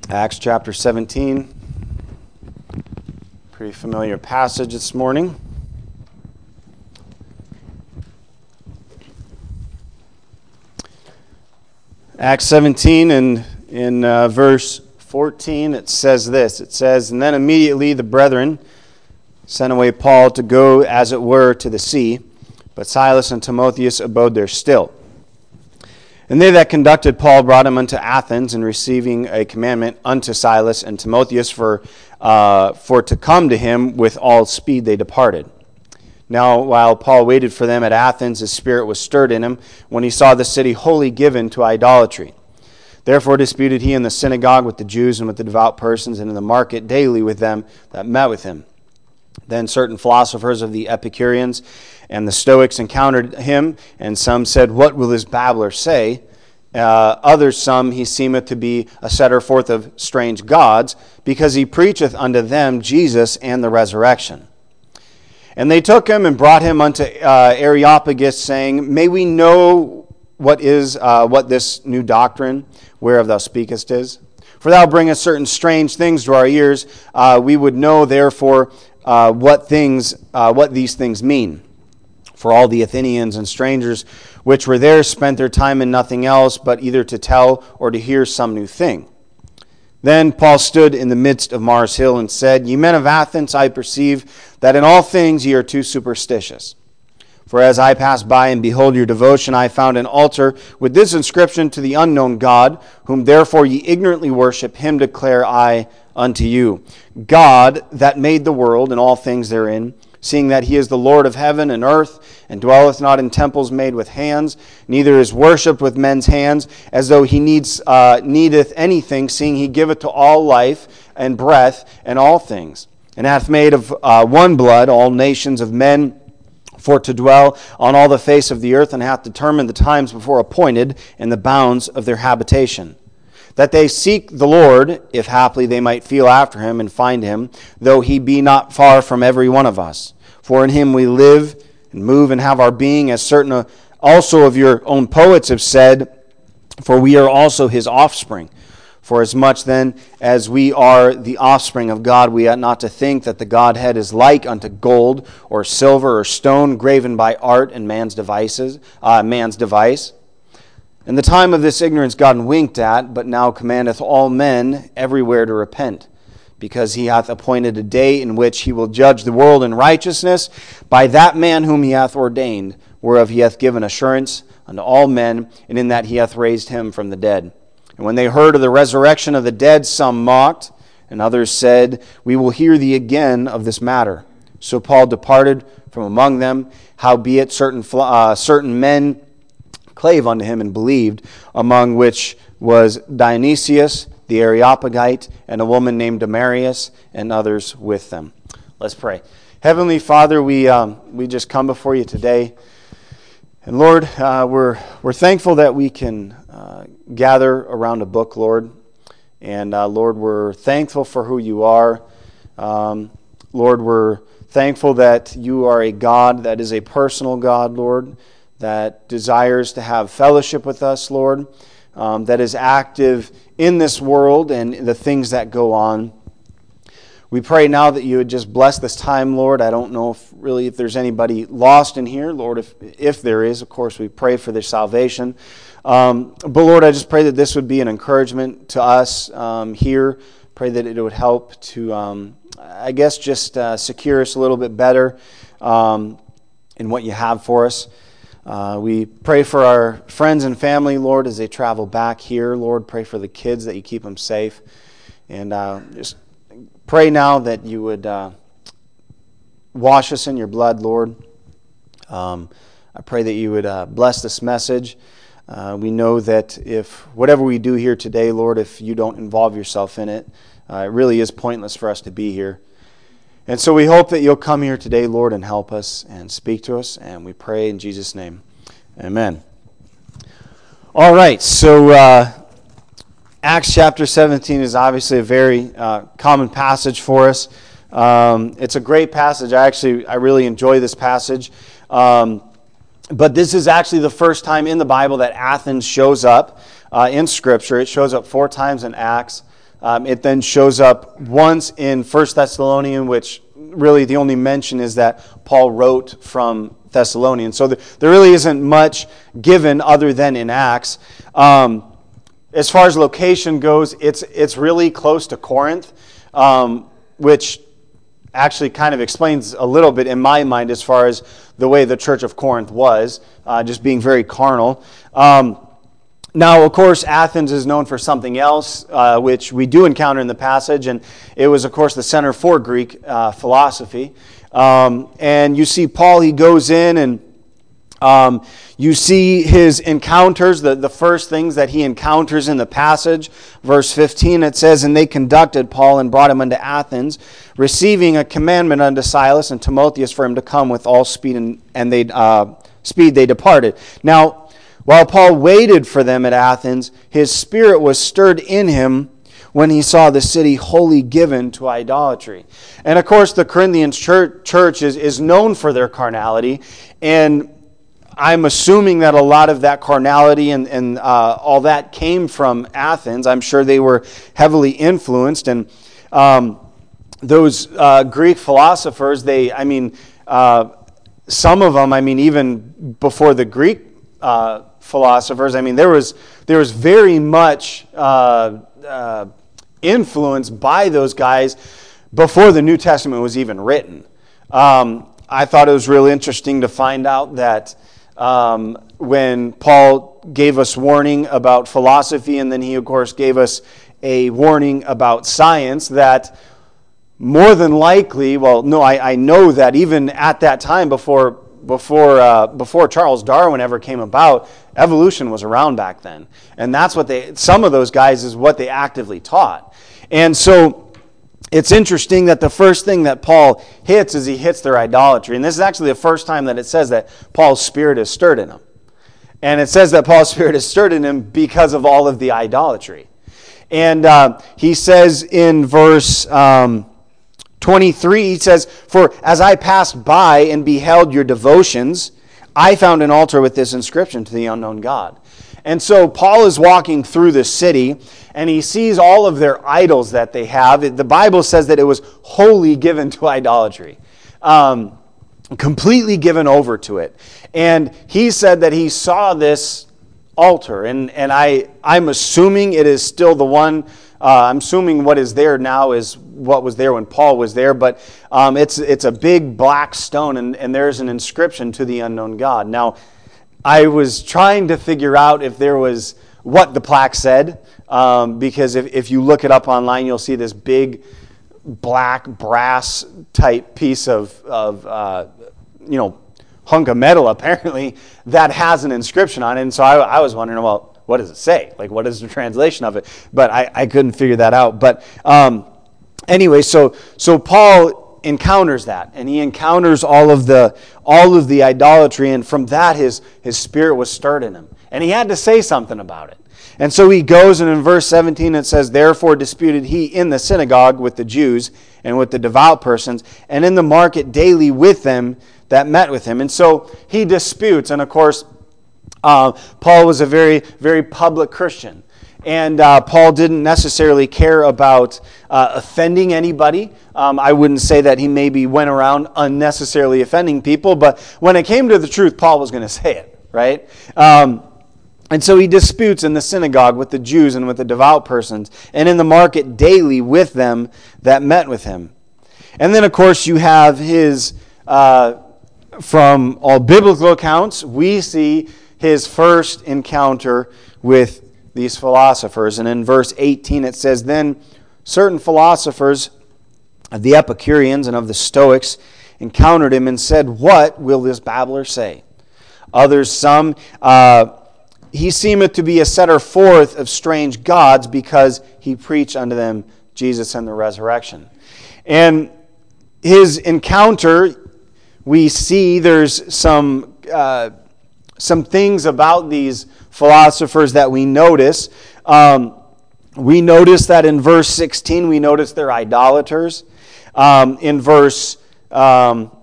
Acts chapter 17. Pretty familiar passage this morning. Acts 17 and in verse 14 it says this. It says, "And then immediately the brethren sent away Paul to go as it were to the sea, but Silas and Timotheus abode there still. And they that conducted Paul brought him unto Athens, and receiving a commandment unto Silas and Timotheus for to come to him with all speed, they departed. Now, while Paul waited for them at Athens, his spirit was stirred in him when he saw the city wholly given to idolatry. Therefore disputed he in the synagogue with the Jews and with the devout persons, and in the market daily with them that met with him. Then certain philosophers of the Epicureans and the Stoics encountered him, and some said, What will this babbler say? Others, some, he seemeth to be a setter forth of strange gods, because he preacheth unto them Jesus and the resurrection. And they took him and brought him unto Areopagus, saying, May we know what this new doctrine whereof thou speakest is? For thou bringest certain strange things to our ears. We would know, therefore, what these things mean. For all the Athenians and strangers which were there spent their time in nothing else, but either to tell or to hear some new thing. Then Paul stood in the midst of Mars Hill and said, Ye men of Athens, I perceive that in all things ye are too superstitious. For as I passed by and behold your devotion, I found an altar with this inscription, To the unknown God, whom therefore ye ignorantly worship, him declare I unto you. God that made the world and all things therein, seeing that he is the Lord of heaven and earth, and dwelleth not in temples made with hands, neither is worshipped with men's hands, as though he needeth anything, seeing he giveth to all life and breath and all things, and hath made of one blood all nations of men, for to dwell on all the face of the earth, and hath determined the times before appointed and the bounds of their habitation. That they seek the Lord, if haply they might feel after him and find him, though he be not far from every one of us. For in him we live and move and have our being, as certain also of your own poets have said, for we are also his offspring. For as much then as we are the offspring of God, we ought not to think that the Godhead is like unto gold or silver or stone graven by art and man's device. And the time of this ignorance God winked at, but now commandeth all men everywhere to repent, because he hath appointed a day in which he will judge the world in righteousness by that man whom he hath ordained, whereof he hath given assurance unto all men, and in that he hath raised him from the dead. And when they heard of the resurrection of the dead, some mocked, and others said, We will hear thee again of this matter. So Paul departed from among them, howbeit certain men clave unto him and believed, among which was Dionysius the Areopagite, and a woman named Damaris, and others with them. Let's pray. Heavenly Father, we just come before you today, and Lord, we're thankful that we can gather around a book, Lord, and Lord, we're thankful for who you are. Lord, we're thankful that you are a God that is a personal God, Lord, that desires to have fellowship with us, Lord, that is active in this world and the things that go on. We pray now that you would just bless this time, Lord. I don't know if there's anybody lost in here, Lord. If there is, of course, we pray for their salvation. But Lord, I just pray that this would be an encouragement to us here. Pray that it would help to, just secure us a little bit better in what you have for us. We pray for our friends and family, Lord, as they travel back here. Lord, pray for the kids that you keep them safe. And just pray now that you would wash us in your blood, Lord. I pray that you would bless this message. We know that if whatever we do here today, Lord, if you don't involve yourself in it, it really is pointless for us to be here. And so we hope that you'll come here today, Lord, and help us and speak to us. And we pray in Jesus' name. Amen. All right, so Acts chapter 17 is obviously a very common passage for us. It's a great passage. I really enjoy this passage. But this is actually the first time in the Bible that Athens shows up in Scripture. It shows up 4 times in Acts. It then shows up once in 1 Thessalonians, which really the only mention is that Paul wrote from Thessalonians. So there really isn't much given other than in Acts. As far as location goes, it's really close to Corinth, which actually kind of explains a little bit in my mind as far as the way the church of Corinth was, just being very carnal. Now, of course, Athens is known for something else, which we do encounter in the passage, and it was, of course, the center for Greek philosophy. And you see Paul, he goes in, and you see his encounters, the first things that he encounters in the passage. Verse 15, it says, "And they conducted Paul and brought him unto Athens, receiving a commandment unto Silas and Timotheus for him to come with all speed, and they departed." Now, while Paul waited for them at Athens, his spirit was stirred in him when he saw the city wholly given to idolatry. And of course, the Corinthian church is known for their carnality, and I'm assuming that a lot of that carnality and all that came from Athens. I'm sure they were heavily influenced, and those Greek philosophers, some of them, even before the Greek philosophers, there was very much influence by those guys before the New Testament was even written. I thought it was really interesting to find out that when Paul gave us warning about philosophy, and then he, of course, gave us a warning about science, that more than likely, I know that even at that time, before Charles Darwin ever came about, evolution was around back then. And that's what some of those guys is what they actively taught. And so it's interesting that the first thing that Paul hits is he hits their idolatry. And this is actually the first time that it says that Paul's spirit is stirred in him. And it says that Paul's spirit is stirred in him because of all of the idolatry. And he says in verse 23, he says, "For as I passed by and beheld your devotions, I found an altar with this inscription, to the unknown God." And so Paul is walking through the city, and he sees all of their idols that they have. The Bible says that it was wholly given to idolatry, completely given over to it. And he said that he saw this altar, and I'm assuming it is still the one. I'm assuming what is there now is what was there when Paul was there, but it's a big black stone, and there's an inscription, to the unknown God. Now, I was trying to figure out if there was what the plaque said, because if you look it up online, you'll see this big black brass type piece of hunk of metal, apparently, that has an inscription on it. And so I was wondering, well, what does it say? Like, what is the translation of it? But I couldn't figure that out. But anyway, so Paul encounters that, and he encounters all of the idolatry, and from that his spirit was stirred in him, and he had to say something about it. And so he goes, and in verse 17 it says, "Therefore disputed he in the synagogue with the Jews and with the devout persons, and in the market daily with them that met with him." And so he disputes, and of course Paul was a very, very public Christian. And Paul didn't necessarily care about offending anybody. I wouldn't say that he maybe went around unnecessarily offending people, but when it came to the truth, Paul was going to say it, right? And so he disputes in the synagogue with the Jews and with the devout persons, and in the market daily with them that met with him. And then, of course, you have his, from all biblical accounts, we see his first encounter with these philosophers. And in verse 18 it says, "Then certain philosophers of the Epicureans and of the Stoics encountered him and said, What will this babbler say? Others, some, he seemeth to be a setter forth of strange gods, because he preached unto them Jesus and the resurrection." And his encounter, we see there's some things about these philosophers that we notice. We notice that in verse 16, we notice they're idolaters. In verse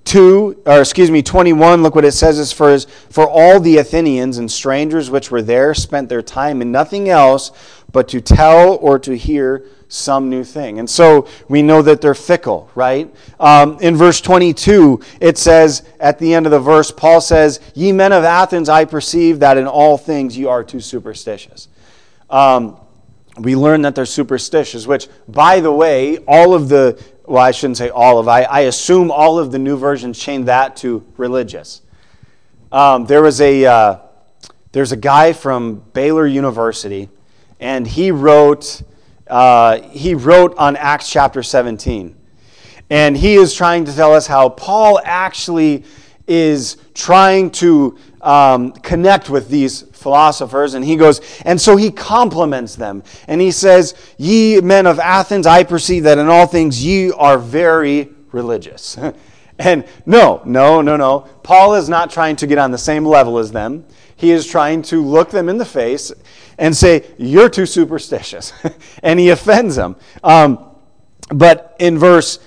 21, look what it says is for all the Athenians and strangers which were there spent their time in nothing else but to tell or to hear some new thing. And so we know that they're fickle, right? In verse 22, it says, at the end of the verse, Paul says, "Ye men of Athens, I perceive that in all things you are too superstitious." We learn that they're superstitious, which, by the way, I shouldn't say all of, I assume all of the new versions change that to religious. There's a guy from Baylor University, and he wrote on Acts chapter 17. And he is trying to tell us how Paul actually is trying to connect with these philosophers, and he goes, and so he compliments them, and he says, "Ye men of Athens, I perceive that in all things ye are very religious." And no. Paul is not trying to get on the same level as them. He is trying to look them in the face and say, "You're too superstitious," and he offends them. But in verse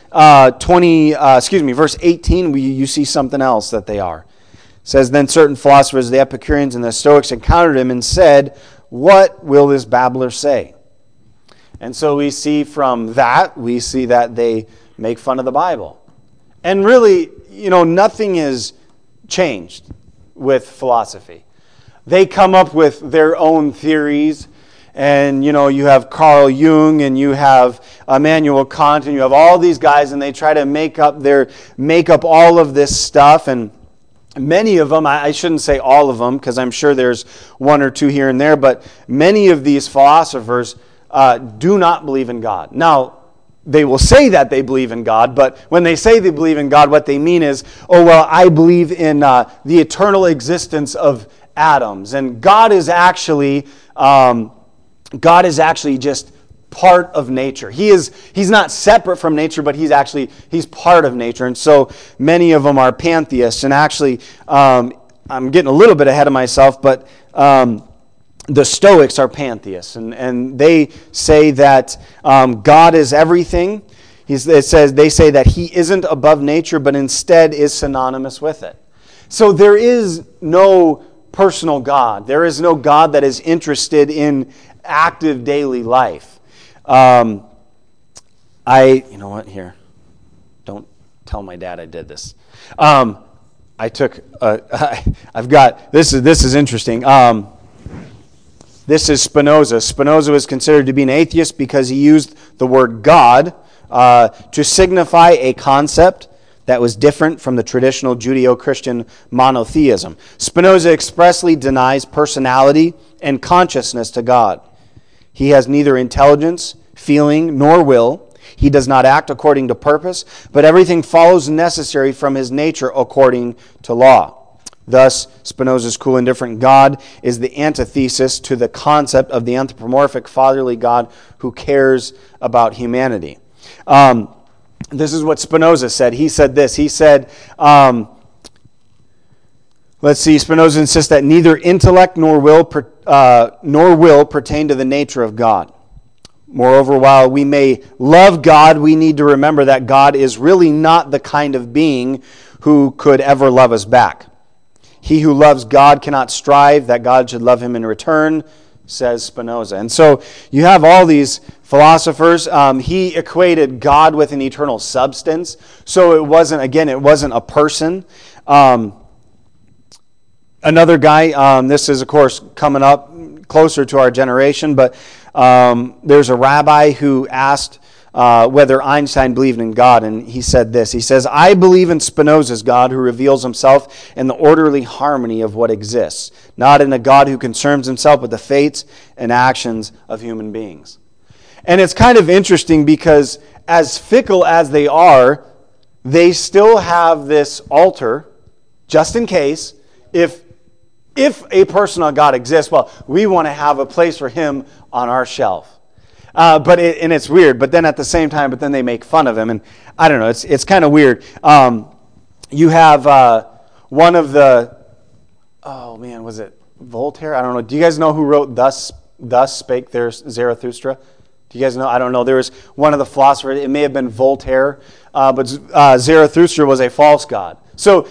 18, you see something else that they are. It says, "Then certain philosophers, the Epicureans and the Stoics, encountered him and said, 'What will this babbler say?'" And so we see that they make fun of the Bible. And really, nothing has changed with philosophy. They come up with their own theories. And, you have Carl Jung and you have Immanuel Kant and you have all these guys, and they try to make up all of this stuff. And many of them, I shouldn't say all of them because I'm sure there's one or two here and there, but many of these philosophers do not believe in God. Now, they will say that they believe in God, but when they say they believe in God, what they mean is, I believe in the eternal existence of atoms. And God is actually just part of nature. He's not separate from nature, but he's part of nature. And so many of them are pantheists. And actually, I'm getting a little bit ahead of myself, but the Stoics are pantheists, and they say that God is everything. They say that he isn't above nature, but instead is synonymous with it. So there is no personal God. There is no God that is interested in active daily life. You know what? Here, don't tell my dad I did this. I've got this is interesting. This is Spinoza. Spinoza was considered to be an atheist because he used the word God to signify a concept that was different from the traditional Judeo-Christian monotheism. Spinoza expressly denies personality and consciousness to God. He has neither intelligence, feeling, nor will. He does not act according to purpose, but everything follows necessary from his nature according to law. Thus, Spinoza's cool, indifferent God is the antithesis to the concept of the anthropomorphic, fatherly God who cares about humanity. This is what Spinoza said. He said this. He said, Spinoza insists that neither intellect nor will pertain to the nature of God. Moreover, while we may love God, we need to remember that God is really not the kind of being who could ever love us back. He who loves God cannot strive that God should love him in return, says Spinoza. And so you have all these philosophers. He equated God with an eternal substance. So it wasn't a person. Another guy, this is, of course, coming up closer to our generation, but there's a rabbi who asked whether Einstein believed in God, and he said this. He says, "I believe in Spinoza's God who reveals himself in the orderly harmony of what exists, not in a God who concerns himself with the fates and actions of human beings." And it's kind of interesting because as fickle as they are, they still have this altar, just in case, if a personal God exists, we want to have a place for him on our shelf. But it's weird. But then at the same time, but then they make fun of him, and I don't know. It's kind of weird. You have one of the, was it Voltaire? I don't know. Do you guys know who wrote "Thus Spake There Zarathustra"? Do you guys know? I don't know. There was one of the philosophers, it may have been Voltaire, but Zarathustra was a false god. So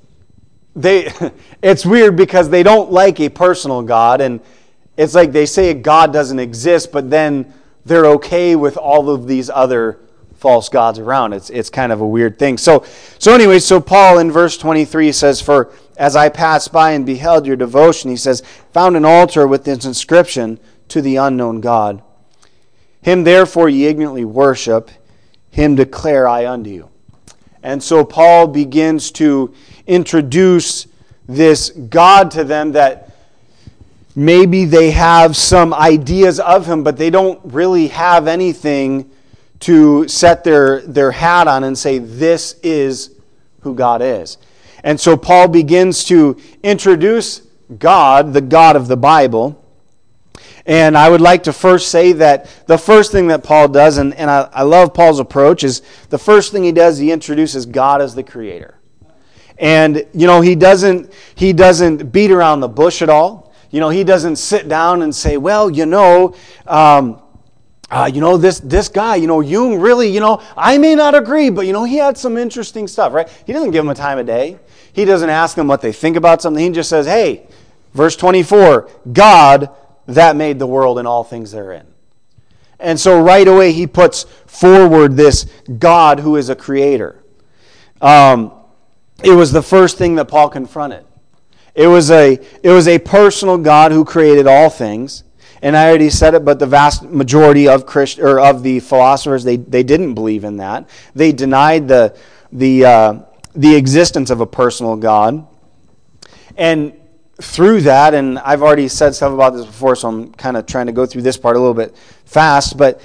it's weird because they don't like a personal God, and it's like they say a God doesn't exist, but then they're okay with all of these other false gods around. It's kind of a weird thing. So Paul in verse 23 says, "For as I passed by and beheld your devotion," he says, "found an altar with this inscription, to the unknown God. Him therefore ye ignorantly worship, him declare I unto you." And so Paul begins to introduce this God to them that maybe they have some ideas of him, but they don't really have anything to set their hat on and say, this is who God is. And so Paul begins to introduce God, the God of the Bible. And I would like to first say that the first thing that Paul does, and I love Paul's approach, is the first thing he does, he introduces God as the creator. And, he doesn't beat around the bush at all. He doesn't sit down and say, well, this guy, Jung really, I may not agree, but, he had some interesting stuff, right? He doesn't give them a time of day. He doesn't ask them what they think about something. He just says, hey, verse 24, God that made the world and all things therein. And so right away he puts forward this God who is a creator. It was the first thing that Paul confronted. It was a personal God who created all things. And I already said it, but the vast majority of the philosophers, they didn't believe in that. They denied the existence of a personal God. And through that, and I've already said stuff about this before, so I'm kind of trying to go through this part a little bit fast, but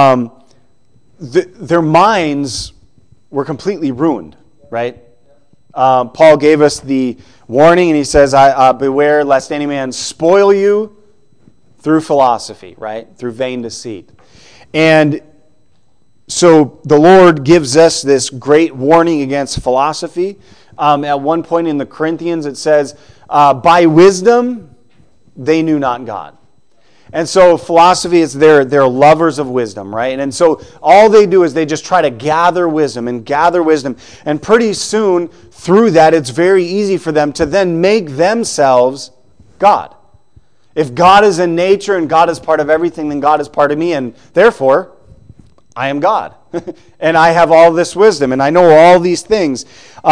their minds were completely ruined, right? Paul gave us the warning, and he says, beware lest any man spoil you through philosophy, right? Through vain deceit. And so the Lord gives us this great warning against philosophy. At one point in the Corinthians, it says, by wisdom, they knew not God. And so philosophy is they're lovers of wisdom, right? And so all they do is they just try to gather wisdom. And pretty soon, through that, it's very easy for them to then make themselves God. If God is in nature and God is part of everything, then God is part of me, and therefore, I am God. And I have all this wisdom, and I know all these things.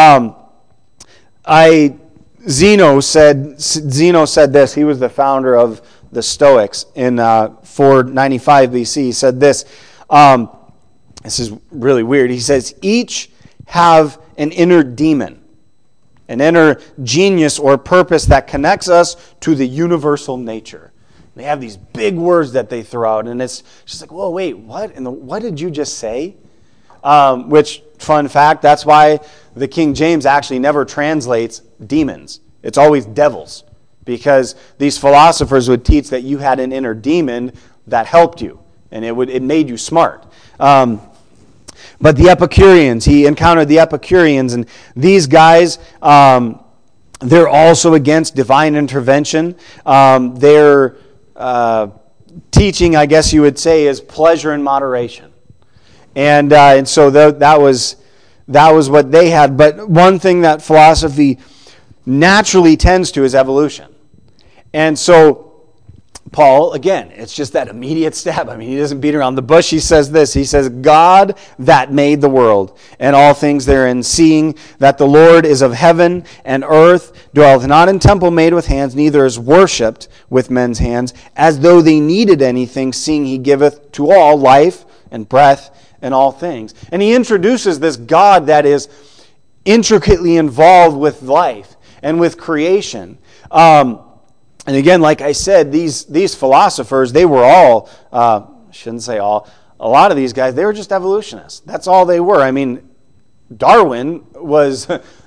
Zeno said this. He was the founder of the Stoics in 495 BC. He said this. This is really weird. He says, each have an inner demon, an inner genius or purpose that connects us to the universal nature. They have these big words that they throw out, and it's just like, whoa, wait, what? What did you just say? Which, fun fact, that's why the King James actually never translates demons. It's always devils, because these philosophers would teach that you had an inner demon that helped you, and it made you smart. But the Epicureans, he encountered the Epicureans, and these guys, they're also against divine intervention. Their teaching, I guess you would say, is pleasure in moderation. And so that was what they had. But one thing that philosophy naturally tends to is evolution. And so Paul, again, it's just that immediate step. I mean, he doesn't beat around the bush. He says this. He says, God that made the world and all things therein, seeing that the Lord is of heaven and earth, dwelleth not in temple made with hands, neither is worshipped with men's hands, as though they needed anything, seeing he giveth to all life and breath and all things. And he introduces this God that is intricately involved with life and with creation. And again, like I said, these philosophers, they were all, shouldn't say all, a lot of these guys, they were just evolutionists. That's all they were. I mean, Darwin was,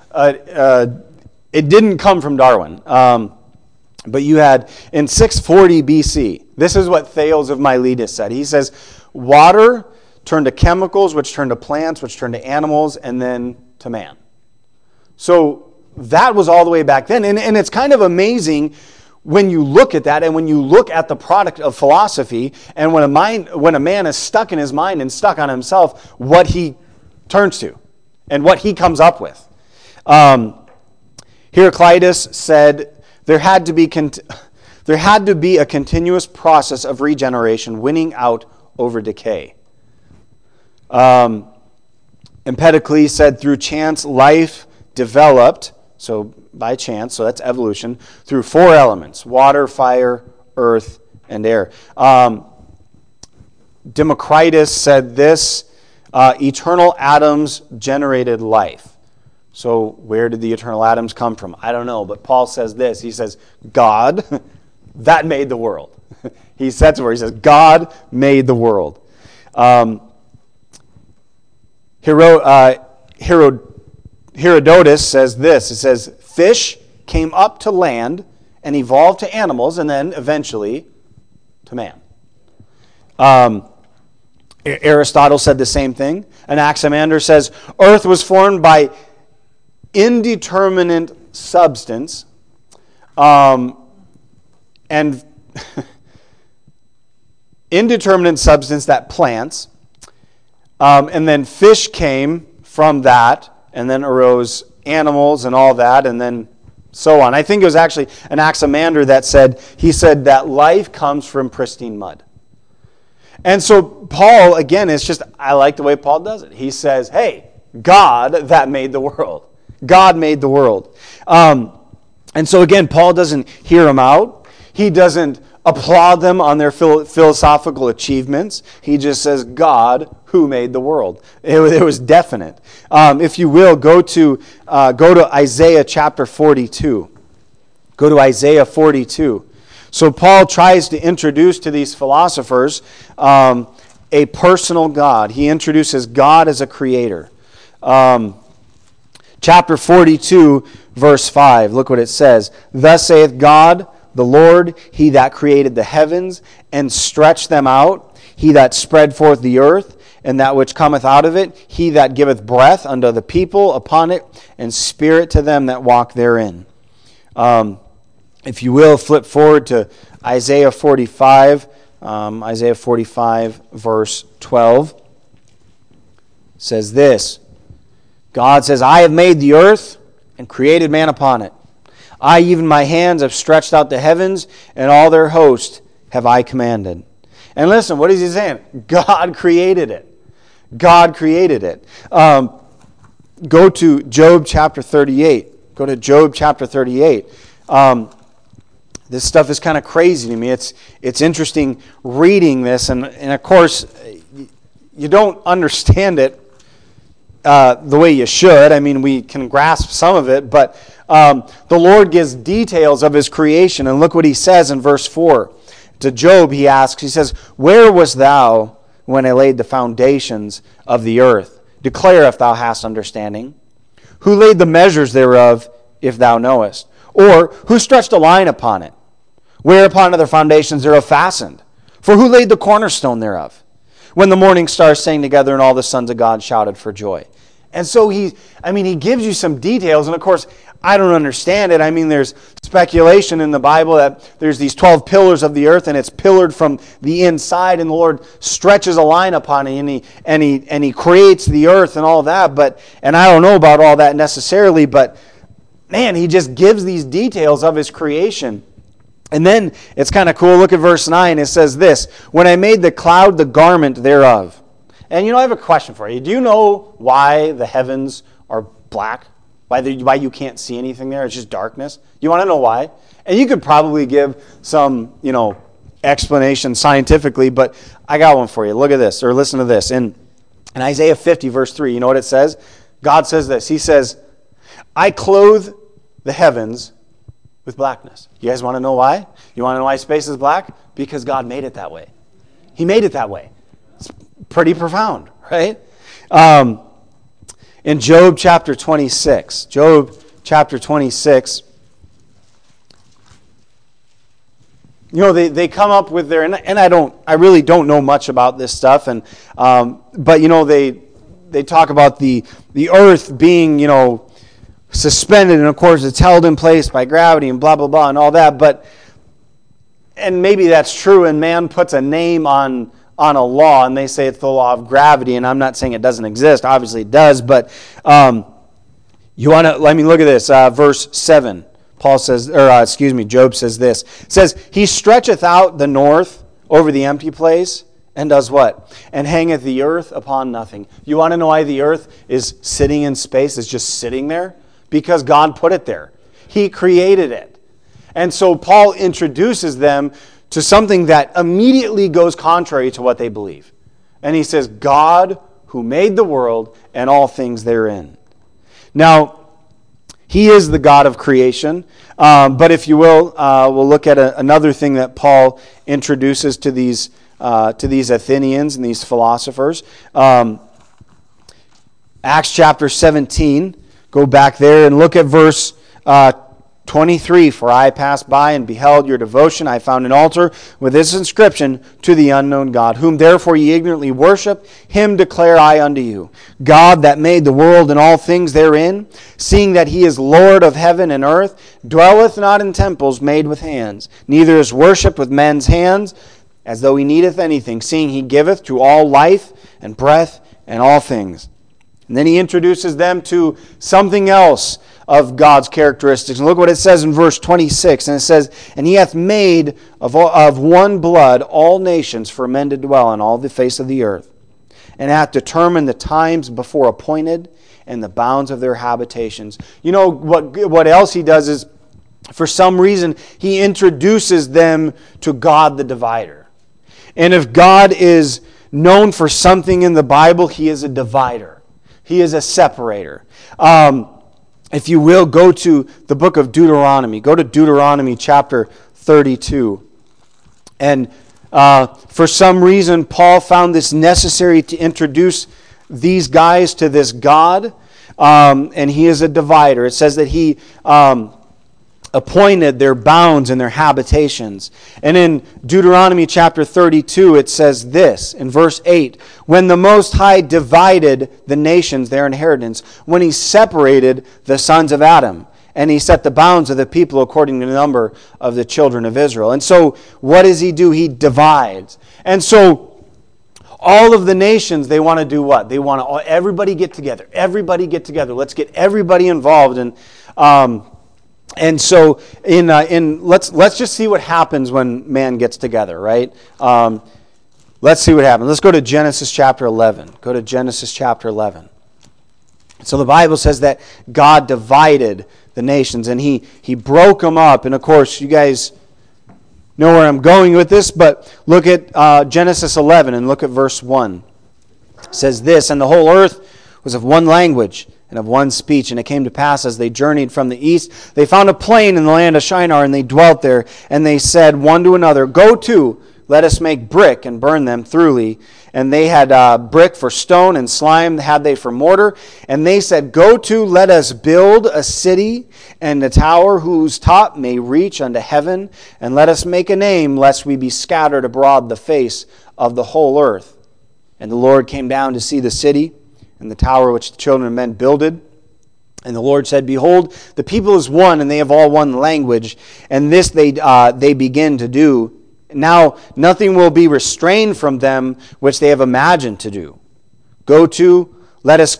it didn't come from Darwin. But you had, in 640 BC, this is what Thales of Miletus said. He says, water turned to chemicals, which turned to plants, which turned to animals, and then to man. So that was all the way back then. And it's kind of amazing when you look at that and when you look at the product of philosophy, and when a man is stuck in his mind and stuck on himself, what he turns to and what he comes up with. Heraclitus said there had to be a continuous process of regeneration, winning out over decay. Empedocles said through chance life developed, so by chance, so that's evolution, through 4 elements: water, fire, earth, and air. Democritus said this, eternal atoms generated life. So where did the eternal atoms come from? I don't know, but Paul says this. He says, God, that made the world. He says where he says, God made the world. Herodotus says this. It says, fish came up to land and evolved to animals and then eventually to man. Aristotle said the same thing. Anaximander says, earth was formed by indeterminate substance, and indeterminate substance that plants, and then fish came from that, and then arose animals and all that, and then so on. I think it was actually Anaximander that said that life comes from pristine mud. And so Paul, again, it's just, I like the way Paul does it. He says, hey, God that made the world. God made the world. And so again, Paul doesn't hear them out. He doesn't applaud them on their philosophical achievements. He just says, God who made the world. It was definite. If you will, go to Isaiah chapter 42. Go to Isaiah 42. So Paul tries to introduce to these philosophers a personal God. He introduces God as a creator. Chapter 42, verse 5. Look what it says. Thus saith God, the Lord, he that created the heavens and stretched them out, he that spread forth the earth, and that which cometh out of it, he that giveth breath unto the people upon it, and spirit to them that walk therein. If you will, flip forward to Isaiah 45, verse 12. It says this, God says, I have made the earth and created man upon it. I, even my hands, have stretched out the heavens, and all their host have I commanded. And listen, what is he saying? God created it. God created it. Go to Job chapter 38. Go to Job chapter 38. This stuff is kind of crazy to me. It's interesting reading this, and of course, you don't understand it the way you should. I mean, we can grasp some of it, but the Lord gives details of his creation, and look what he says in verse 4. To Job he asks, he says, where wast thou when I laid the foundations of the earth? Declare if thou hast understanding. Who laid the measures thereof, if thou knowest? Or who stretched a line upon it? Whereupon are the foundations thereof fastened? For who laid the cornerstone thereof? When the morning stars sang together and all the sons of God shouted for joy. And so he gives you some details, and of course, I don't understand it. I mean, there's speculation in the Bible that there's these 12 pillars of the earth, and it's pillared from the inside, and the Lord stretches a line upon it, and he creates the earth and all that. And I don't know about all that necessarily, but man, he just gives these details of his creation. And then it's kind of cool. Look at verse 9. It says this, when I made the cloud the garment thereof. And I have a question for you. Do you know why the heavens are black? Why you can't see anything there? It's just darkness. You want to know why? And you could probably give some, explanation scientifically, but I got one for you. Look at this, or listen to this. In Isaiah 50, verse 3, you know what it says? God says this. He says, I clothe the heavens with blackness. You guys want to know why? You want to know why space is black? Because God made it that way. He made it that way. It's pretty profound, right? In Job chapter 26, they come up with their, and I really don't know much about this stuff, but they talk about the earth being, suspended, and of course it's held in place by gravity and blah, blah, blah, and all that, but and maybe that's true, and man puts a name on a law, and they say it's the law of gravity, and I'm not saying it doesn't exist. Obviously it does, but you want to, let me look at this, verse 7. Job says this. It says, he stretcheth out the north over the empty place, and does what? And hangeth the earth upon nothing. You want to know why the earth is sitting in space, is just sitting there? Because God put it there. He created it. And so Paul introduces them to something that immediately goes contrary to what they believe. And he says, God who made the world and all things therein. Now, he is the God of creation. But if you will, we'll look at another thing that Paul introduces to these Athenians and these philosophers. Acts chapter 17. Go back there and look at verse 23. For I passed by and beheld your devotion. I found an altar with this inscription, to the unknown God, whom therefore ye ignorantly worship, him declare I unto you. God that made the world and all things therein, seeing that he is Lord of heaven and earth, dwelleth not in temples made with hands, neither is worshipped with men's hands, as though he needeth anything, seeing he giveth to all life and breath and all things. And then he introduces them to something else of God's characteristics. And look what it says in verse 26. And it says, and he hath made of one blood all nations for men to dwell on all the face of the earth, and hath determined the times before appointed and the bounds of their habitations. You know, what else he does is, for some reason, he introduces them to God the divider. And if God is known for something in the Bible, he is a divider. He is a separator. If you will, go to the book of Deuteronomy. Go to Deuteronomy chapter 32. And for some reason, Paul found this necessary to introduce these guys to this God. And he is a divider. It says that he appointed their bounds and their habitations. And in Deuteronomy chapter 32, it says this, in verse 8, when the Most High divided the nations their inheritance, when he separated the sons of Adam, and he set the bounds of the people according to the number of the children of Israel. And so, what does he do? He divides. And so, all of the nations, they want to do what? They want to, everybody get together. Everybody get together. Let's get everybody involved. And so, let's just see what happens when man gets together, right? Let's see what happens. Let's go to Genesis chapter 11. Go to Genesis chapter 11. So the Bible says that God divided the nations, and he broke them up. And of course, you guys know where I'm going with this, but look at Genesis 11 and look at verse 1. It says this, and the whole earth was of one language and of one speech. And it came to pass, as they journeyed from the east, they found a plain in the land of Shinar, and they dwelt there. And they said one to another, go to, let us make brick and burn them thoroughly. And they had brick for stone, and slime had they for mortar. And they said, go to, let us build a city and a tower whose top may reach unto heaven. And let us make a name, lest we be scattered abroad the face of the whole earth. And the Lord came down to see the city and the tower which the children of men builded. And the Lord said, behold, the people is one, and they have all one language. And this they begin to do. Now nothing will be restrained from them which they have imagined to do. Go to, let us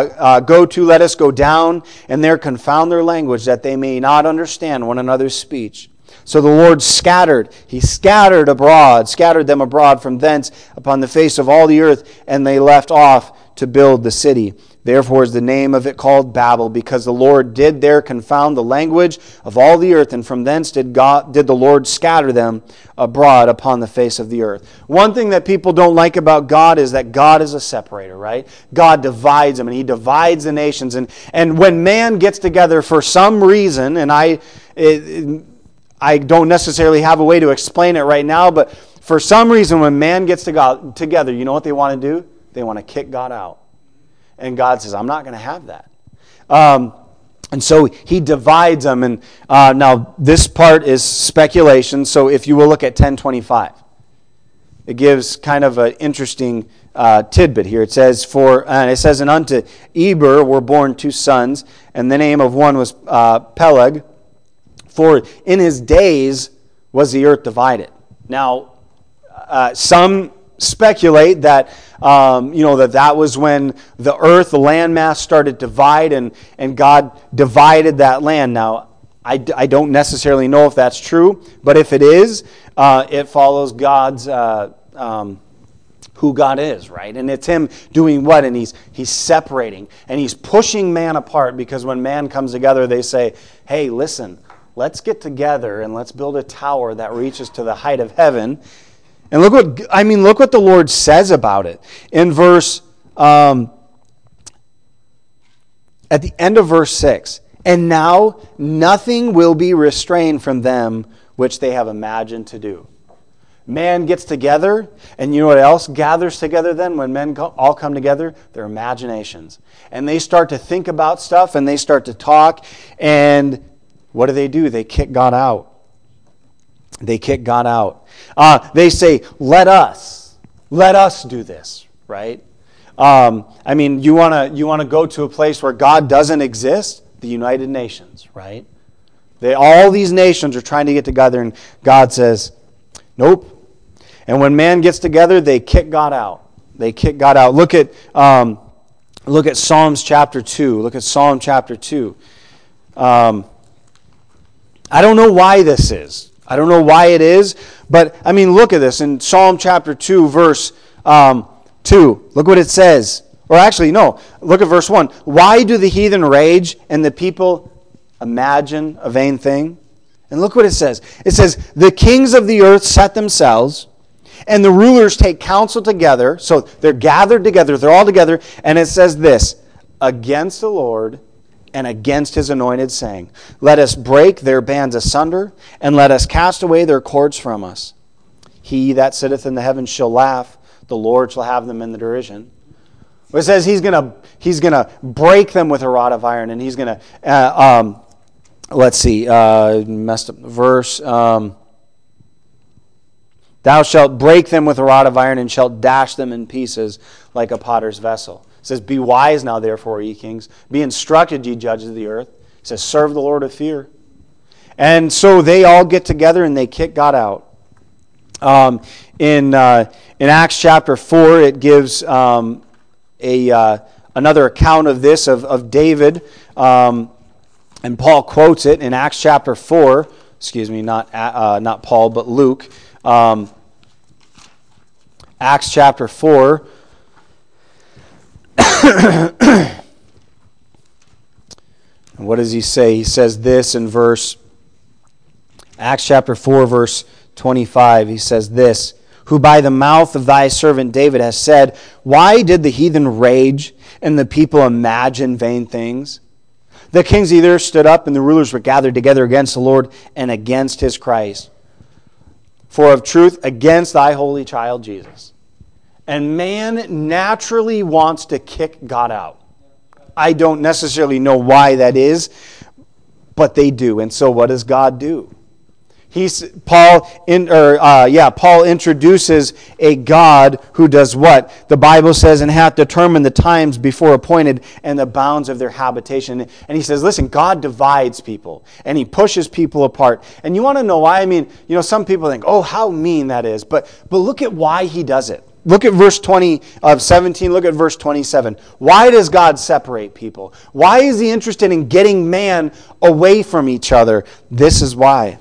go down, and there confound their language, that they may not understand one another's speech. So the Lord he scattered them abroad from thence upon the face of all the earth, and they left off to build the city. Therefore is the name of it called Babel, because the Lord did there confound the language of all the earth, and from thence did the Lord scatter them abroad upon the face of the earth. One thing that people don't like about God is that God is a separator, right? God divides them, and he divides the nations. And when man gets together for some reason, and I don't necessarily have a way to explain it right now, but for some reason when man gets together, you know what they want to do? They want to kick God out. And God says, I'm not going to have that. And so he divides them. And now this part is speculation. So if you will look at 10:25, it gives kind of an interesting tidbit here. It says, and unto Eber were born two sons, and the name of one was Peleg. For in his days was the earth divided. Now, some speculate that that was when the earth, the landmass, started to divide, and God divided that land. Now, I don't necessarily know if that's true, but if it is, it follows God's who God is, right? And it's Him doing what? And He's separating, and He's pushing man apart, because when man comes together, they say, hey, listen, let's get together and let's build a tower that reaches to the height of heaven. And look what the Lord says about it. In verse, at the end of verse 6, and now nothing will be restrained from them which they have imagined to do. Man gets together, and you know what else gathers together then when men all come together? Their imaginations. And they start to think about stuff, and they start to talk, and what do? They kick God out. They kick God out. They say, let us do this, right? You want to go to a place where God doesn't exist? The United Nations, right? All these nations are trying to get together, and God says, nope. And when man gets together, they kick God out. They kick God out. Look at Psalms chapter 2. Look at Psalm chapter 2. I don't know why this is. I don't know why it is, but look at this in Psalm chapter 2, verse 2. Look what it says. Or actually, no. Look at verse 1. Why do the heathen rage and the people imagine a vain thing? And look what it says. It says, the kings of the earth set themselves, and the rulers take counsel together. So they're gathered together. They're all together. And it says this, against the Lord and against His anointed, saying, let us break their bands asunder, and let us cast away their cords from us. He that sitteth in the heavens shall laugh. The Lord shall have them in the derision. It says He's gonna break them with a rod of iron, and He's gonna messed up the verse. Thou shalt break them with a rod of iron, and shalt dash them in pieces like a potter's vessel. It says, be wise now, therefore, ye kings. Be instructed, ye judges of the earth. It says, serve the Lord with fear. And so they all get together and they kick God out. In Acts chapter 4, it gives another account of this, of David. And Paul quotes it in Acts chapter 4. Excuse me, not Paul, but Luke. Acts chapter 4. And what does he say? He says this in Acts chapter 4, verse 25. He says this, who by the mouth of thy servant David has said, why did the heathen rage and the people imagine vain things? The kings either stood up and the rulers were gathered together against the Lord and against His Christ. For of truth, against thy holy child Jesus. And man naturally wants to kick God out. I don't necessarily know why that is, but they do. And so what does God do? Paul introduces a God who does what? The Bible says, and hath determined the times before appointed and the bounds of their habitation. And he says, listen, God divides people and He pushes people apart. And you want to know why? Some people think, oh, how mean that is. But look at why He does it. Look at verse 20 of 17. Look at verse 27. Why does God separate people? Why is He interested in getting man away from each other? This is why.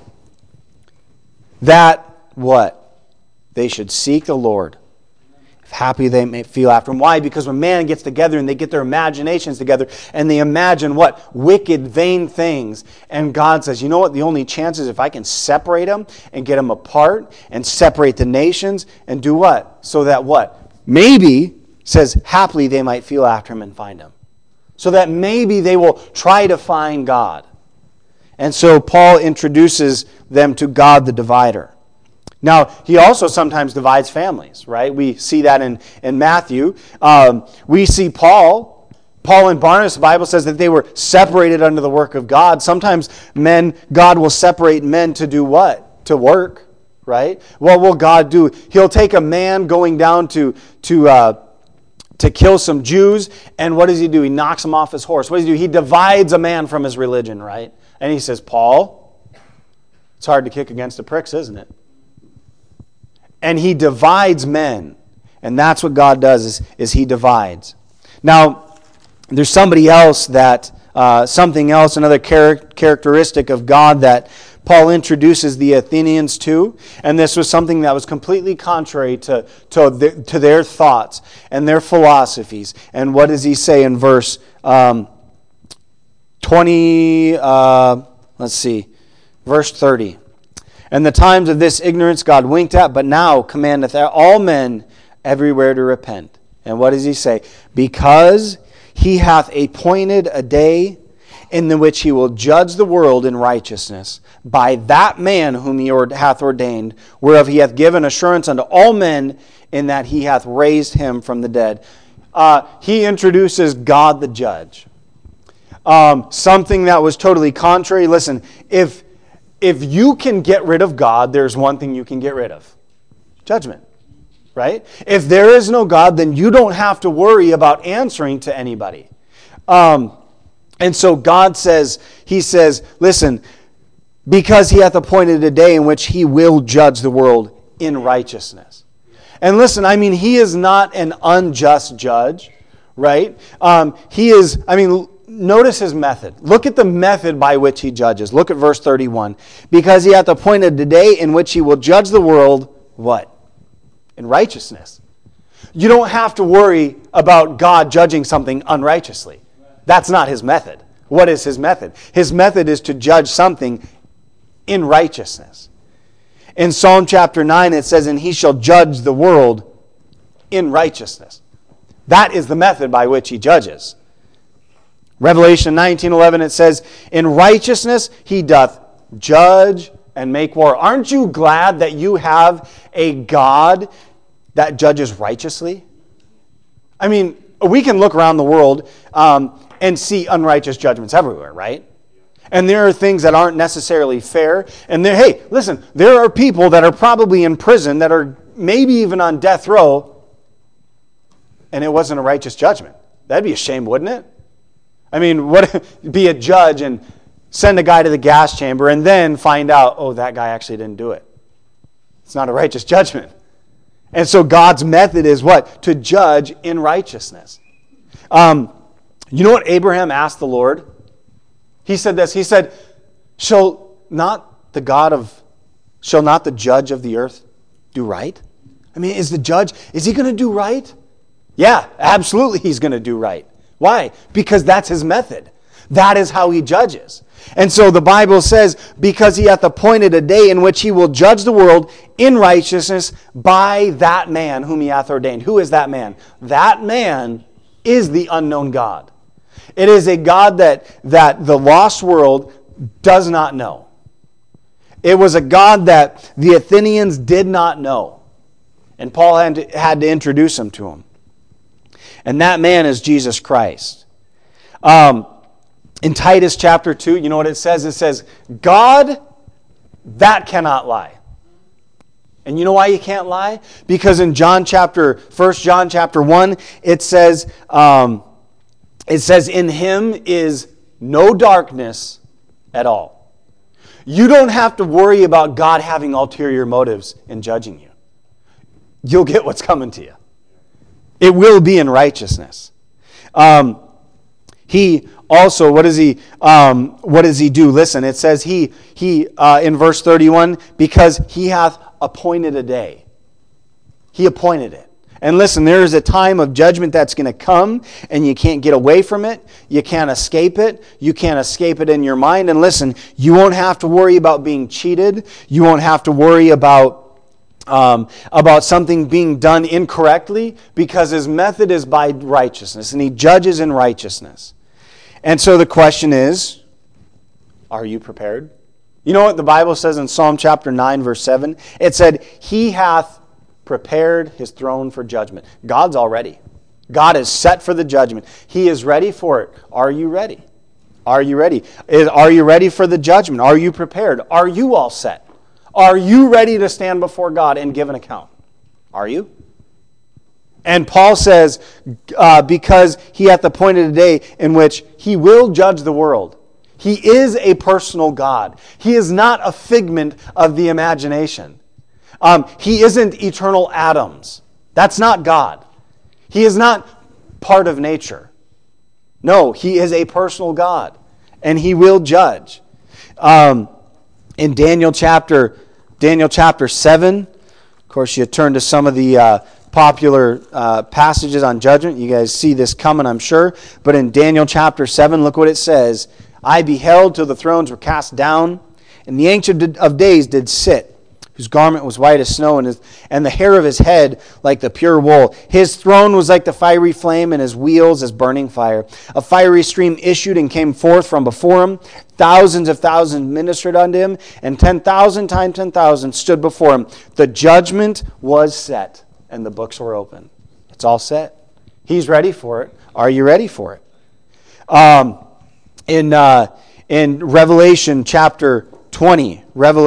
That what? They should seek the Lord. If happy they may feel after Him. Why? Because when man gets together and they get their imaginations together and they imagine what? Wicked, vain things. And God says, you know what? The only chance is if I can separate them and get them apart and separate the nations and do what? So that what? Maybe, says, haply they might feel after Him and find Him. So that maybe they will try to find God. And so Paul introduces them to God the divider. Now, he also sometimes divides families, right? We see that in Matthew. We see Paul and Barnabas, the Bible says that they were separated under the work of God. Sometimes God will separate men to do what? To work, right? What will God do? He'll take a man going down to kill some Jews, and what does He do? He knocks him off his horse. What does He do? He divides a man from his religion, right? And He says, Paul, It's hard to kick against the pricks, isn't it? And he divides men. And that's what God does, is he divides. Now, there's somebody else that, another characteristic of God that Paul introduces the Athenians to, and this was something that was completely contrary to their thoughts and their philosophies. And what does he say in verse 20, verse 30? And the times of this ignorance God winked at, but now commandeth all men everywhere to repent. And what does he say? Because he hath appointed a day in the which he will judge the world in righteousness by that man whom he hath ordained, whereof he hath given assurance unto all men, in that he hath raised him from the dead. He introduces God the judge. Something that was totally contrary. Listen, if you can get rid of God, there's one thing you can get rid of. Judgment. Right? If there is no God, then you don't have to worry about answering to anybody. And so God says, he says, listen, because he hath appointed a day in which he will judge the world in righteousness. And listen, I mean, he is not an unjust judge, right? Notice his method. Look at the method by which he judges. Look at verse 31. Because he hath appointed a day in which he will judge the world, what? In righteousness. You don't have to worry about God judging something unrighteously. That's not his method. What is his method? His method is to judge something in righteousness. In Psalm chapter 9 it says, and he shall judge the world in righteousness. That is the method by which he judges. Revelation 19:11 it says, in righteousness he doth judge and make war. Aren't you glad that you have a God that judges righteously? I mean, we can look around the world and see unrighteous judgments everywhere, right? And there are things that aren't necessarily fair. And hey, listen, there are people that are probably in prison that are maybe even on death row, and it wasn't a righteous judgment. That'd be a shame, wouldn't it? I mean, be a judge and send a guy to the gas chamber and then find out, oh, that guy actually didn't do it. It's not a righteous judgment. And so God's method is what? To judge in righteousness. You know what Abraham asked the Lord? He said this. He said, shall not the judge of the earth do right? I mean, is he going to do right? Yeah, absolutely he's going to do right. Why? Because that's his method. That is how he judges. And so the Bible says, because he hath appointed a day in which he will judge the world in righteousness by that man whom he hath ordained. Who is that man? That man is the unknown God. It is a God that the lost world does not know. It was a God that the Athenians did not know. And Paul had to introduce him to him. And that man is Jesus Christ. In Titus chapter 2, you know what it says? It says, God, that cannot lie. And you know why he can't lie? Because in 1 John chapter 1, it says, in him is no darkness at all. You don't have to worry about God having ulterior motives in judging you. You'll get what's coming to you. It will be in righteousness. He also, what does he do? Listen, it says he in verse 31, because he hath appointed a day. He appointed it. And listen, there is a time of judgment that's going to come, and you can't get away from it. You can't escape it. You can't escape it in your mind. And listen, you won't have to worry about being cheated. You won't have to worry about something being done incorrectly, because his method is by righteousness, and he judges in righteousness. And so the question is, are you prepared? You know what the Bible says in Psalm chapter 9, verse 7? It said, he hath prepared his throne for judgment. God's all ready. God is set for the judgment. He is ready for it. Are you ready? Are you ready? Are you ready for the judgment? Are you prepared? Are you all set? Are you ready to stand before God and give an account? Are you? And Paul says, because he hath appointed a day in which he will judge the world. He is a personal God. He is not a figment of the imagination. He isn't eternal atoms. That's not God. He is not part of nature. No, he is a personal God, and he will judge. In Daniel chapter 7, of course, you turn to some of the popular passages on judgment. You guys see this coming, I'm sure. But in Daniel chapter 7, look what it says. I beheld till the thrones were cast down, and the Ancient of Days did sit, whose garment was white as snow, and the hair of his head like the pure wool. His throne was like the fiery flame, and his wheels as burning fire. A fiery stream issued and came forth from before him. Thousands of thousands ministered unto him, and 10,000 times 10,000 stood before him. The judgment was set, and the books were open. It's all set. He's ready for it. Are you ready for it? In Revelation chapter 20,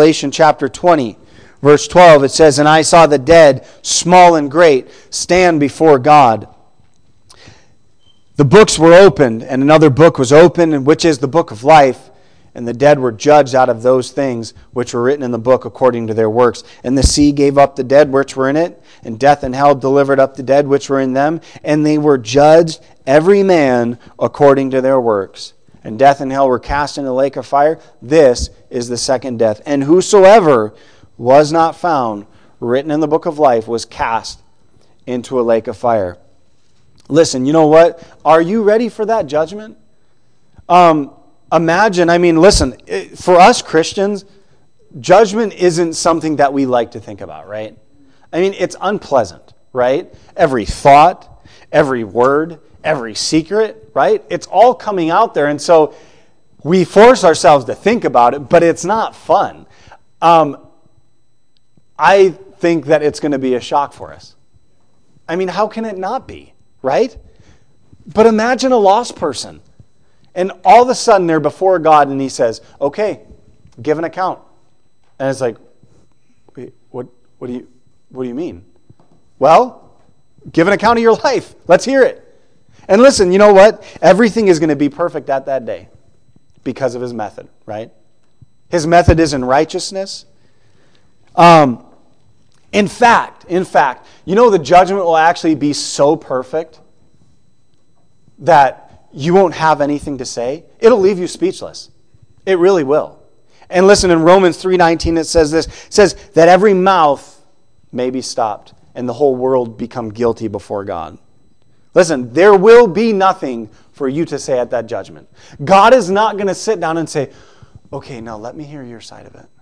verse 12, it says, And I saw the dead, small and great, stand before God. The books were opened, and another book was opened, which is the book of life. And the dead were judged out of those things which were written in the book according to their works. And the sea gave up the dead which were in it, and death and hell delivered up the dead which were in them. And they were judged, every man according to their works. And death and hell were cast into the lake of fire. This is the second death. And whosoever was not found written in the book of life was cast into a lake of fire. Listen, you know what? Are you ready for that judgment? Imagine, listen, for us Christians, judgment isn't something that we like to think about, right? It's unpleasant, right? Every thought, every word, every secret, right? It's all coming out there, and so we force ourselves to think about it, but it's not fun. I think that it's going to be a shock for us. How can it not be, right? But imagine a lost person. And all of a sudden they're before God and he says, okay, give an account. And it's like, wait, what do you mean? Well, give an account of your life. Let's hear it. And listen, you know what? Everything is going to be perfect at that day because of his method, right? His method is in righteousness. In fact, the judgment will actually be so perfect that you won't have anything to say. It'll leave you speechless. It really will. And listen, in Romans 3:19 it says this. It says that every mouth may be stopped and the whole world become guilty before God. Listen, there will be nothing for you to say at that judgment. God is not going to sit down and say, okay, now let me hear your side of it.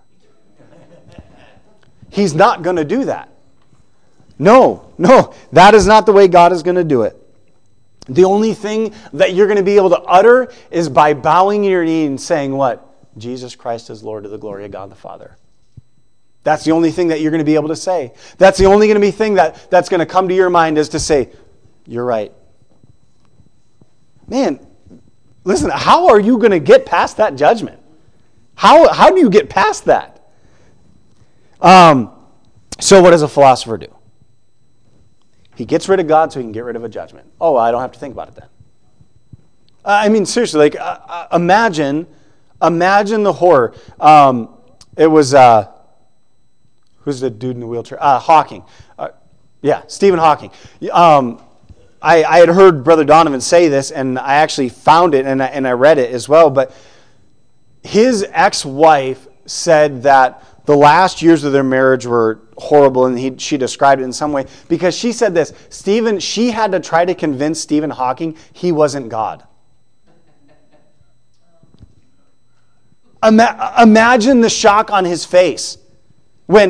He's not going to do that. No, that is not the way God is going to do it. The only thing that you're going to be able to utter is by bowing your knee and saying what? Jesus Christ is Lord to the glory of God the Father. That's the only thing that you're going to be able to say. That's the only going to be thing that's going to come to your mind is to say, you're right. Man, listen, how are you going to get past that judgment? How do you get past that? So what does a philosopher do? He gets rid of God so he can get rid of a judgment. Oh, I don't have to think about it then. Seriously, imagine the horror. It was, who's the dude in the wheelchair? Hawking. Stephen Hawking. I had heard Brother Donovan say this, and I actually found it, and I read it as well, but his ex-wife said that the last years of their marriage were horrible, and she described it in some way, because she said this, she had to try to convince Stephen Hawking he wasn't God. Imagine the shock on his face when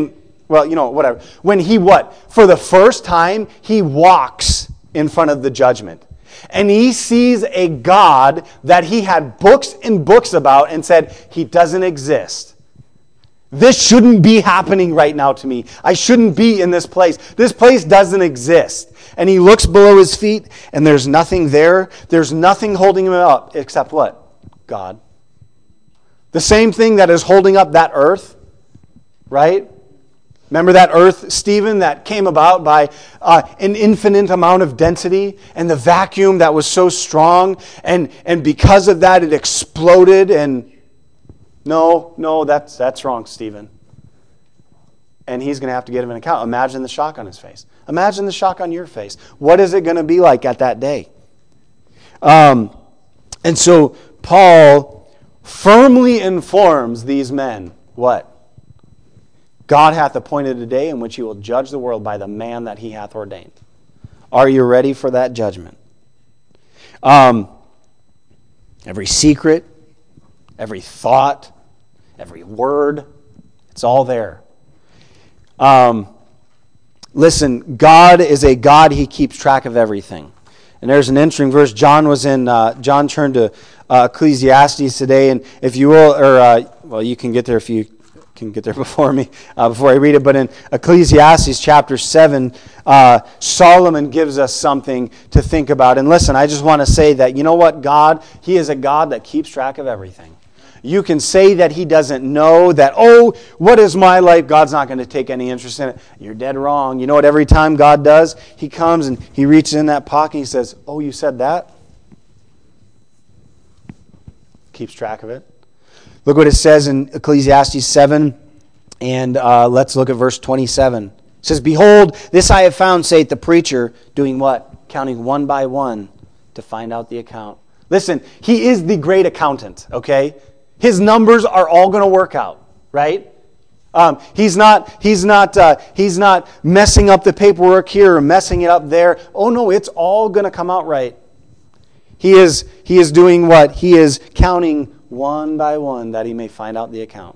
he for the first time, he walks in front of the judgment. And he sees a God that he had books and books about and said, he doesn't exist. This shouldn't be happening right now to me. I shouldn't be in this place. This place doesn't exist. And he looks below his feet, and there's nothing there. There's nothing holding him up except what? God. The same thing that is holding up that earth, right? Remember that earth, Stephen, that came about by an infinite amount of density and the vacuum that was so strong, and because of that it exploded, and no, that's wrong, Stephen. And he's going to have to give an account. Imagine the shock on his face. Imagine the shock on your face. What is it going to be like at that day? And so Paul firmly informs these men, what? God hath appointed a day in which he will judge the world by the man that he hath ordained. Are you ready for that judgment? Every secret, every thought, every word, it's all there. Listen, God is a God, he keeps track of everything. And there's an interesting verse. John turned to Ecclesiastes today, and if you will, you can get there if you can get there before me, before I read it. But in Ecclesiastes chapter 7, Solomon gives us something to think about. And listen, I just want to say that, you know what, God, he is a God that keeps track of everything. You can say that he doesn't know, that, what is my life? God's not going to take any interest in it. You're dead wrong. You know what every time God does? He comes and he reaches in that pocket and he says, you said that? Keeps track of it. Look what it says in Ecclesiastes 7, and let's look at verse 27. It says, Behold, this I have found, saith the preacher, doing what? Counting one by one to find out the account. Listen, he is the great accountant, okay? His numbers are all going to work out, right? He's not messing up the paperwork here or messing it up there. Oh no, it's all going to come out right. He is doing what? He is counting one by one that he may find out the account.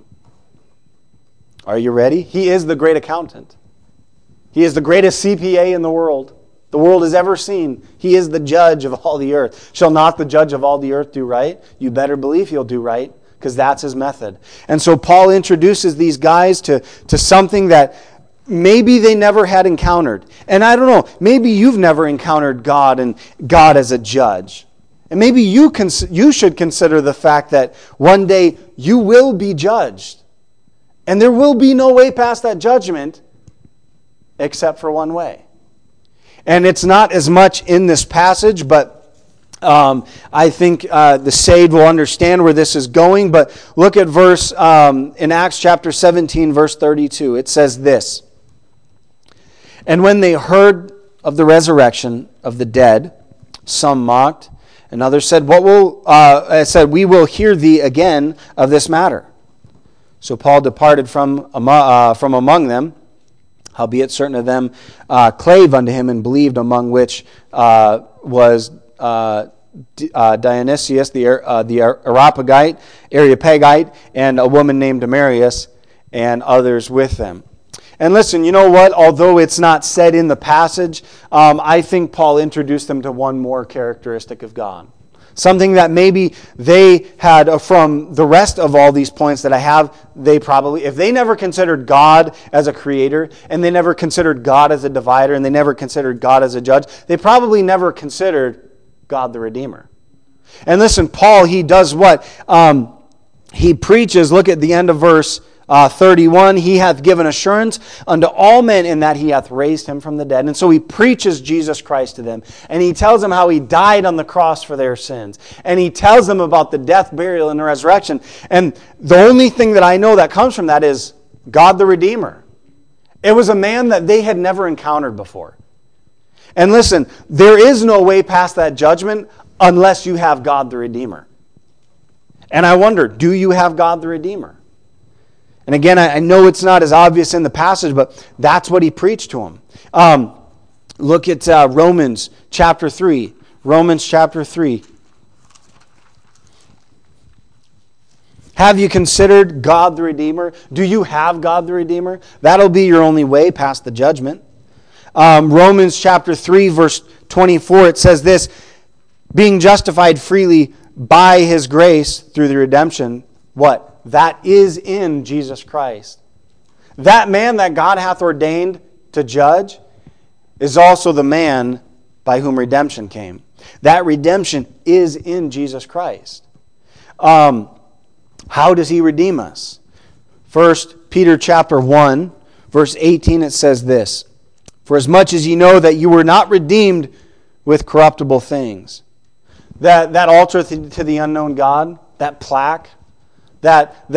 Are you ready? He is the great accountant. He is the greatest CPA in the world has ever seen. He is the judge of all the earth. Shall not the judge of all the earth do right? You better believe he'll do right, because that's his method. And so Paul introduces these guys to something that maybe they never had encountered. And I don't know, maybe you've never encountered God and God as a judge. And maybe you should consider the fact that one day you will be judged. And there will be no way past that judgment except for one way. And it's not as much in this passage, but I think the saved will understand where this is going. But look at verse in Acts chapter 17, verse 32. It says this, And when they heard of the resurrection of the dead, some mocked, and others said, We will hear thee again of this matter. So Paul departed from among them, howbeit certain of them clave unto him and believed, among which was Dionysius the Areopagite, and a woman named Damaris, and others with them. And listen, you know what? Although it's not said in the passage, I think Paul introduced them to one more characteristic of God. Something that maybe they had from the rest of all these points that I have, they probably, if they never considered God as a creator, and they never considered God as a divider, and they never considered God as a judge, they probably never considered God the Redeemer. And listen, Paul, he does what? He preaches, look at the end of verse 31, He hath given assurance unto all men in that He hath raised Him from the dead. And so he preaches Jesus Christ to them. And he tells them how He died on the cross for their sins. And he tells them about the death, burial, and the resurrection. And the only thing that I know that comes from that is God the Redeemer. It was a man that they had never encountered before. And listen, there is no way past that judgment unless you have God the Redeemer. And I wonder, do you have God the Redeemer? And again, I know it's not as obvious in the passage, but that's what he preached to them. Look at Romans chapter 3. Romans chapter 3. Have you considered God the Redeemer? Do you have God the Redeemer? That'll be your only way past the judgment. Romans chapter 3, verse 24, it says this, being justified freely by His grace through the redemption, what? That is in Jesus Christ. That man that God hath ordained to judge is also the man by whom redemption came. That redemption is in Jesus Christ. How does He redeem us? 1 Peter chapter 1, Verse 18, it says this, "For as much as ye know that you were not redeemed with corruptible things." That altar to the unknown God, that plaque, that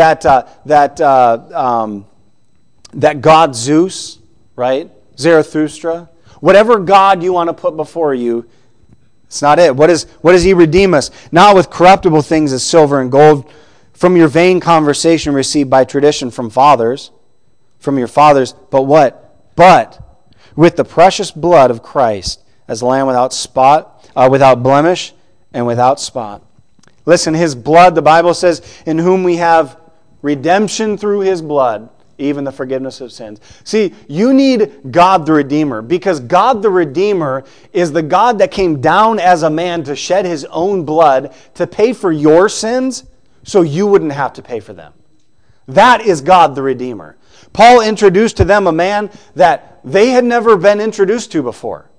god Zeus, right? Zarathustra. Whatever God you want to put before you, it's not it. What does he redeem us? Not with corruptible things as silver and gold, from your vain conversation received by tradition from your fathers, but what? But with the precious blood of Christ, as a lamb without spot, without blemish, and without spot. Listen, his blood, the Bible says, in whom we have redemption through his blood, even the forgiveness of sins. See, you need God the Redeemer, because God the Redeemer is the God that came down as a man to shed his own blood to pay for your sins so you wouldn't have to pay for them. That is God the Redeemer. Paul introduced to them a man that they had never been introduced to before.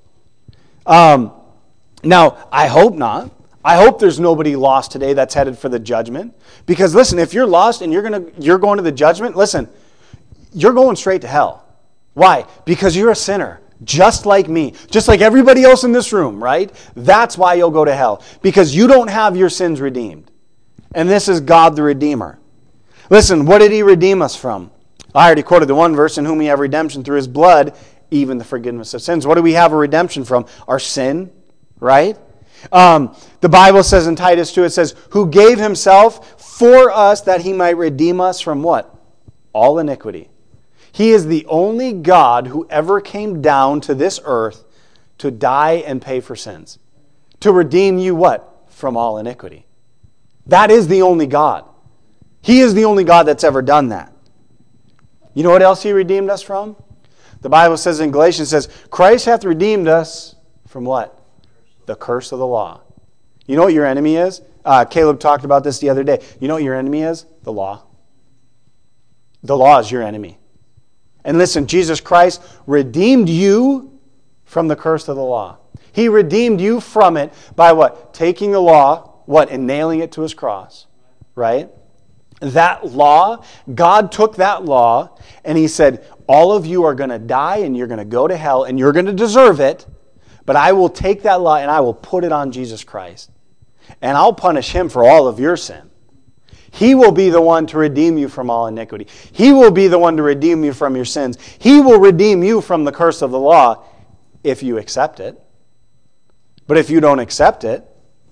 Now, I hope not. I hope there's nobody lost today that's headed for the judgment. Because listen, if you're lost and you're going to the judgment, listen, you're going straight to hell. Why? Because you're a sinner, just like me, just like everybody else in this room, right? That's why you'll go to hell. Because you don't have your sins redeemed. And this is God the Redeemer. Listen, what did he redeem us from? I already quoted the one verse, in whom we have redemption through his blood, even the forgiveness of sins. What do we have a redemption from? Our sin, right? The Bible says in Titus 2, it says, who gave himself for us that he might redeem us from what? All iniquity. He is the only God who ever came down to this earth to die and pay for sins. To redeem you what? From all iniquity. That is the only God. He is the only God that's ever done that. You know what else he redeemed us from? The Bible says in Galatians, says, Christ hath redeemed us from what? The curse of the law. You know what your enemy is? Caleb talked about this the other day. You know what your enemy is? The law. The law is your enemy. And listen, Jesus Christ redeemed you from the curse of the law. He redeemed you from it by what? Taking the law, what? And nailing it to his cross. Right? That law, God took that law and he said, all of you are going to die and you're going to go to hell and you're going to deserve it. But I will take that law and I will put it on Jesus Christ. And I'll punish him for all of your sin. He will be the one to redeem you from all iniquity. He will be the one to redeem you from your sins. He will redeem you from the curse of the law if you accept it. But if you don't accept it,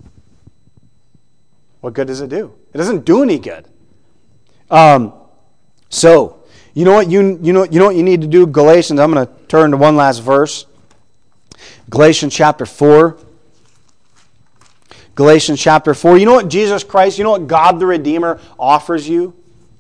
what good does it do? It doesn't do any good. So, you know what you need to do? Galatians, I'm going to turn to one last verse. Galatians chapter 4. Galatians chapter 4. You know what Jesus Christ, you know what God the Redeemer offers you?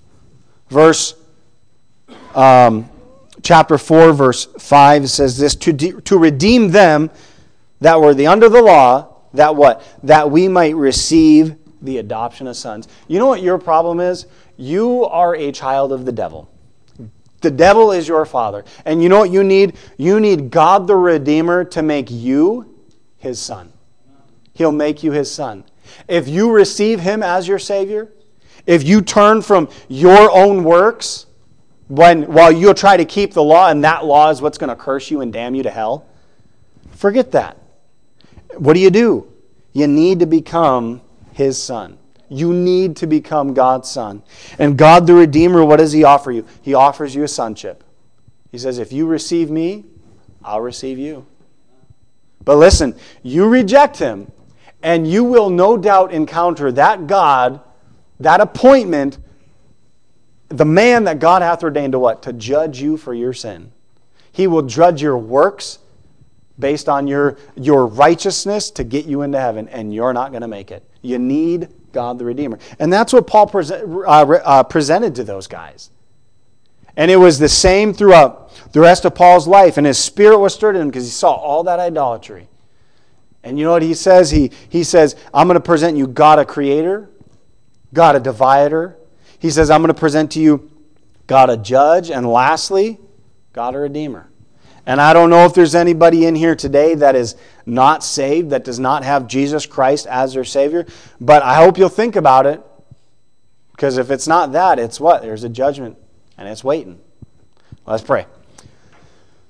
Chapter 4, verse 5 says this, to redeem them that were under the law, that what? That we might receive the adoption of sons. You know what your problem is? You are a child of the devil. The devil is your father. And you know what you need? You need God the Redeemer to make you his son. He'll make you his son. If you receive him as your Savior, if you turn from your own works while you'll try to keep the law and that law is what's going to curse you and damn you to hell, forget that. What do? You need to become his son. You need to become God's son. And God the Redeemer, what does he offer you? He offers you a sonship. He says, if you receive me, I'll receive you. But listen, you reject him, and you will no doubt encounter that God, that appointment, the man that God hath ordained to what? To judge you for your sin. He will judge your works based on your righteousness to get you into heaven, and you're not going to make it. You need God the Redeemer. And that's what Paul presented to those guys. And it was the same throughout the rest of Paul's life. And his spirit was stirred in him because he saw all that idolatry. And you know what he says? He says, I'm going to present you God a creator, God a divider. He says, I'm going to present to you God a judge, and lastly, God a redeemer. And I don't know if there's anybody in here today that is not saved, that does not have Jesus Christ as their Savior. But I hope you'll think about it. Because if it's not that, it's what? There's a judgment, and it's waiting. Let's pray.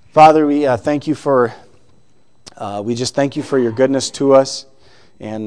Father, we thank you for we just thank you for your goodness to us, and